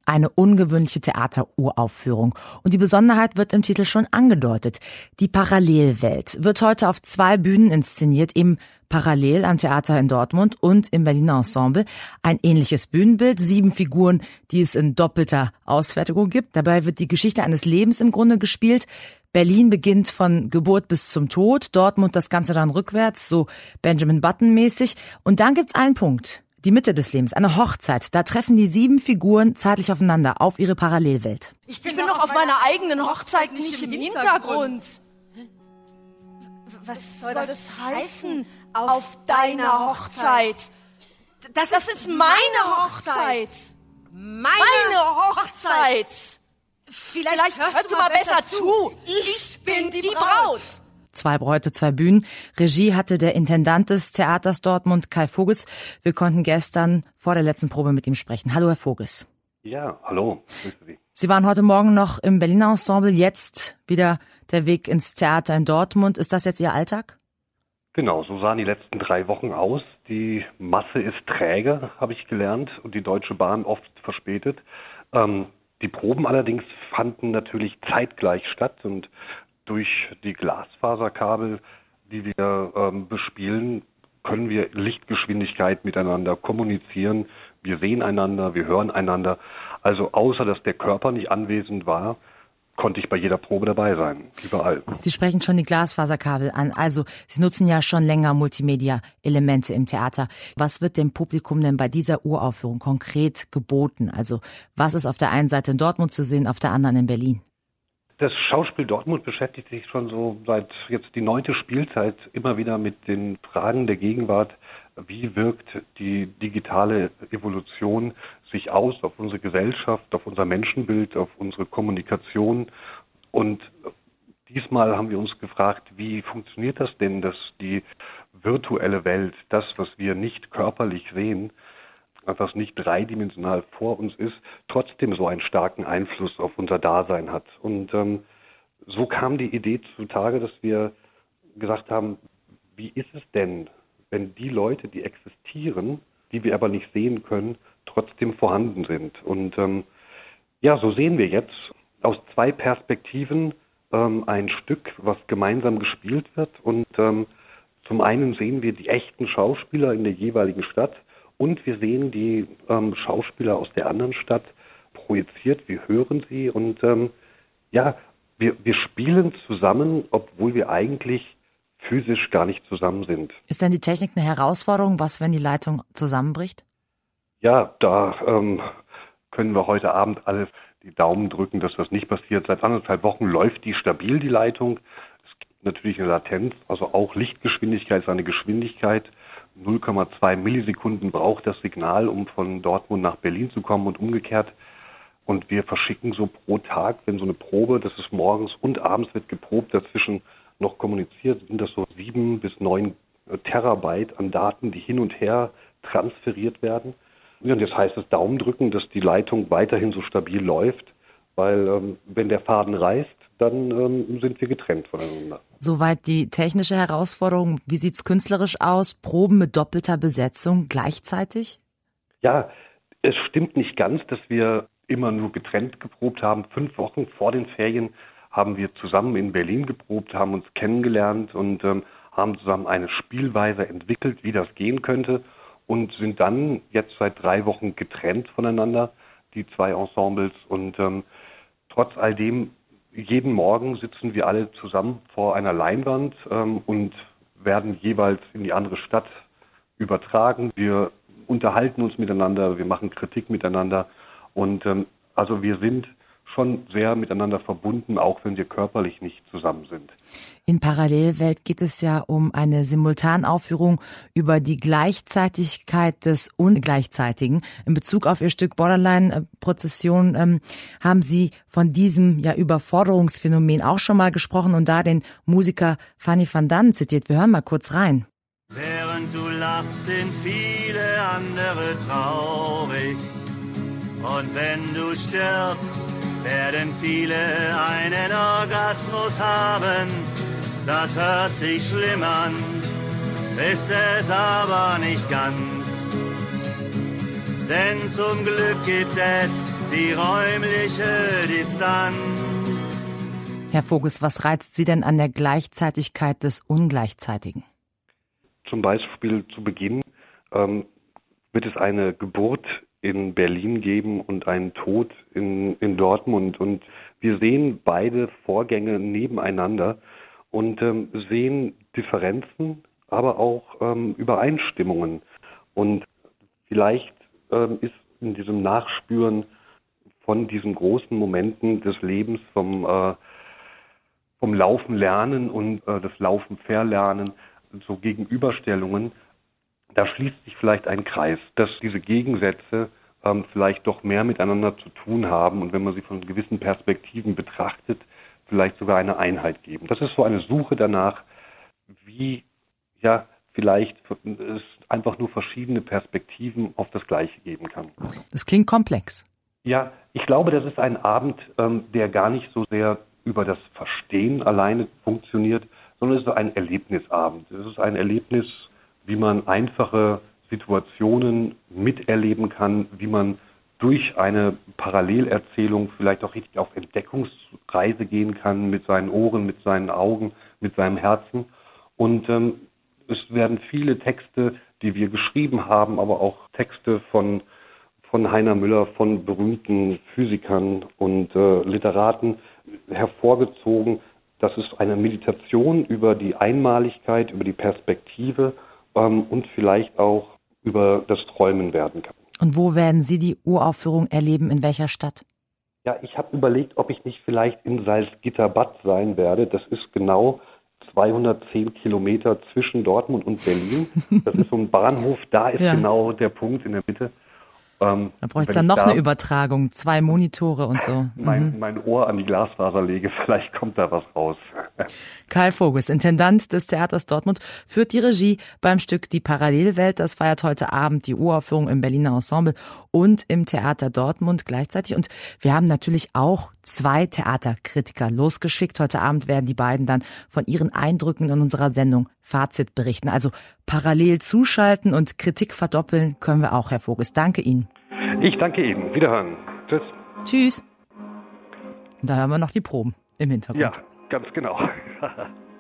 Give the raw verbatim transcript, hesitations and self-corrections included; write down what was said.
Eine ungewöhnliche Theateruraufführung. Und die Besonderheit wird im Titel schon angedeutet. Die Parallelwelt wird heute auf zwei Bühnen inszeniert, eben parallel am Theater in Dortmund und im Berliner Ensemble. Ein ähnliches Bühnenbild, sieben Figuren, die es in doppelter Ausfertigung gibt. Dabei wird die Geschichte eines Lebens im Grunde gespielt. Berlin beginnt von Geburt bis zum Tod, Dortmund das Ganze dann rückwärts, so Benjamin Button-mäßig. Und dann gibt's einen Punkt. Die Mitte des Lebens, eine Hochzeit. Da treffen die sieben Figuren zeitlich aufeinander auf ihre Parallelwelt. Ich bin, ich bin doch auf meiner eigenen Hochzeit nicht im Hintergrund. Was soll das heißen? Auf deiner Hochzeit. Das, das ist meine Hochzeit. Meine Hochzeit. Vielleicht, Vielleicht hörst, hörst du mal besser zu. Ich bin die Braut. Zwei Bräute, zwei Bühnen. Regie hatte der Intendant des Theaters Dortmund, Kai Voges. Wir konnten gestern vor der letzten Probe mit ihm sprechen. Hallo, Herr Voges. Ja, hallo. Grüße Sie. Sie waren heute Morgen noch im Berliner Ensemble, jetzt wieder der Weg ins Theater in Dortmund. Ist das jetzt Ihr Alltag? Genau, so sahen die letzten drei Wochen aus. Die Masse ist träge, habe ich gelernt, und die Deutsche Bahn oft verspätet. Ähm, die Proben allerdings fanden natürlich zeitgleich statt und durch die Glasfaserkabel, die wir ähm, bespielen, können wir Lichtgeschwindigkeit miteinander kommunizieren. Wir sehen einander, wir hören einander. Also außer, dass der Körper nicht anwesend war, konnte ich bei jeder Probe dabei sein, überall. Sie sprechen schon die Glasfaserkabel an. Also Sie nutzen ja schon länger Multimedia-Elemente im Theater. Was wird dem Publikum denn bei dieser Uraufführung konkret geboten? Also was ist auf der einen Seite in Dortmund zu sehen, auf der anderen in Berlin? Das Schauspiel Dortmund beschäftigt sich schon so seit jetzt die neunte Spielzeit immer wieder mit den Fragen der Gegenwart. Wie wirkt die digitale Evolution sich aus auf unsere Gesellschaft, auf unser Menschenbild, auf unsere Kommunikation? Und diesmal haben wir uns gefragt, wie funktioniert das denn, dass die virtuelle Welt, das, was wir nicht körperlich sehen, was nicht dreidimensional vor uns ist, trotzdem so einen starken Einfluss auf unser Dasein hat. Und ähm, so kam die Idee zutage, dass wir gesagt haben, wie ist es denn, wenn die Leute, die existieren, die wir aber nicht sehen können, trotzdem vorhanden sind. Und ähm, ja, so sehen wir jetzt aus zwei Perspektiven ähm, ein Stück, was gemeinsam gespielt wird. Und ähm, zum einen sehen wir die echten Schauspieler in der jeweiligen Stadt, und wir sehen die ähm, Schauspieler aus der anderen Stadt projiziert, wir hören sie und ähm, ja, wir, wir spielen zusammen, obwohl wir eigentlich physisch gar nicht zusammen sind. Ist denn die Technik eine Herausforderung? Was, wenn die Leitung zusammenbricht? Ja, da ähm, können wir heute Abend alle die Daumen drücken, dass das nicht passiert. Seit anderthalb Wochen läuft die stabil, die Leitung. Es gibt natürlich eine Latenz, also auch Lichtgeschwindigkeit ist eine Geschwindigkeit. null Komma zwei Millisekunden braucht das Signal, um von Dortmund nach Berlin zu kommen und umgekehrt. Und wir verschicken so pro Tag, wenn so eine Probe, das ist morgens und abends wird geprobt, dazwischen noch kommuniziert, sind das so sieben bis neun Terabyte an Daten, die hin und her transferiert werden. Und jetzt heißt es Daumen drücken, dass die Leitung weiterhin so stabil läuft, weil ähm, wenn der Faden reißt, dann ähm, sind wir getrennt voneinander. Soweit die technische Herausforderung. Wie sieht's künstlerisch aus? Proben mit doppelter Besetzung gleichzeitig? Ja, es stimmt nicht ganz, dass wir immer nur getrennt geprobt haben. Fünf Wochen vor den Ferien haben wir zusammen in Berlin geprobt, haben uns kennengelernt und ähm, haben zusammen eine Spielweise entwickelt, wie das gehen könnte und sind dann jetzt seit drei Wochen getrennt voneinander, die zwei Ensembles. Und ähm, trotz all dem, jeden Morgen sitzen wir alle zusammen vor einer Leinwand ähm, und werden jeweils in die andere Stadt übertragen. Wir unterhalten uns miteinander, wir machen Kritik miteinander und ähm, also wir sind schon sehr miteinander verbunden, auch wenn wir körperlich nicht zusammen sind. In Parallelwelt geht es ja um eine Simultanaufführung über die Gleichzeitigkeit des Ungleichzeitigen. In Bezug auf Ihr Stück Borderline-Prozession ähm, haben Sie von diesem ja Überforderungsphänomen auch schon mal gesprochen und da den Musiker Fanny van Dannen zitiert. Wir hören mal kurz rein. Während du lachst, sind viele andere traurig. Und wenn du stirbst, werden viele einen Orgasmus haben. Das hört sich schlimm an, ist es aber nicht ganz. Denn zum Glück gibt es die räumliche Distanz. Herr Voges, was reizt Sie denn an der Gleichzeitigkeit des Ungleichzeitigen? Zum Beispiel zu Beginn ähm, wird es eine Geburt in Berlin geben und einen Tod in, in Dortmund. Und wir sehen beide Vorgänge nebeneinander und ähm, sehen Differenzen, aber auch ähm, Übereinstimmungen. Und vielleicht ähm, ist in diesem Nachspüren von diesen großen Momenten des Lebens vom, äh, vom Laufen lernen und äh, das Laufen verlernen, so Gegenüberstellungen, da schließt sich vielleicht ein Kreis, dass diese Gegensätze ähm, vielleicht doch mehr miteinander zu tun haben und wenn man sie von gewissen Perspektiven betrachtet, vielleicht sogar eine Einheit geben. Das ist so eine Suche danach, wie ja vielleicht es einfach nur verschiedene Perspektiven auf das Gleiche geben kann. Das klingt komplex. Ja, ich glaube, das ist ein Abend, ähm, der gar nicht so sehr über das Verstehen alleine funktioniert, sondern es ist ein Erlebnisabend. Es ist ein Erlebnis, wie man einfache Situationen miterleben kann, wie man durch eine Parallelerzählung vielleicht auch richtig auf Entdeckungsreise gehen kann mit seinen Ohren, mit seinen Augen, mit seinem Herzen. Und ähm, es werden viele Texte, die wir geschrieben haben, aber auch Texte von, von Heiner Müller, von berühmten Physikern und äh, Literaten hervorgezogen. Das ist eine Meditation über die Einmaligkeit, über die Perspektive ähm, und vielleicht auch über das Träumen werden kann. Und wo werden Sie die Uraufführung erleben, in welcher Stadt? Ja, ich habe überlegt, ob ich nicht vielleicht in Salzgitterbad sein werde. Das ist genau zweihundertzehn Kilometer zwischen Dortmund und Berlin. Das ist so ein Bahnhof, da ist ja genau der Punkt in der Mitte. Ähm, da bräuchte es dann noch da eine Übertragung, zwei Monitore und so. Mein, mhm. mein Ohr an die Glasfaser lege, vielleicht kommt da was raus. Karl Voges, Intendant des Theaters Dortmund, führt die Regie beim Stück Die Parallelwelt. Das feiert heute Abend die Uraufführung im Berliner Ensemble und im Theater Dortmund gleichzeitig. Und wir haben natürlich auch zwei Theaterkritiker losgeschickt. Heute Abend werden die beiden dann von ihren Eindrücken in unserer Sendung Fazit berichten. Also parallel zuschalten und Kritik verdoppeln können wir auch, Herr Voges. Danke Ihnen. Ich danke Ihnen. Wiederhören. Tschüss. Tschüss. Und da hören wir noch die Proben im Hintergrund. Ja, ganz genau.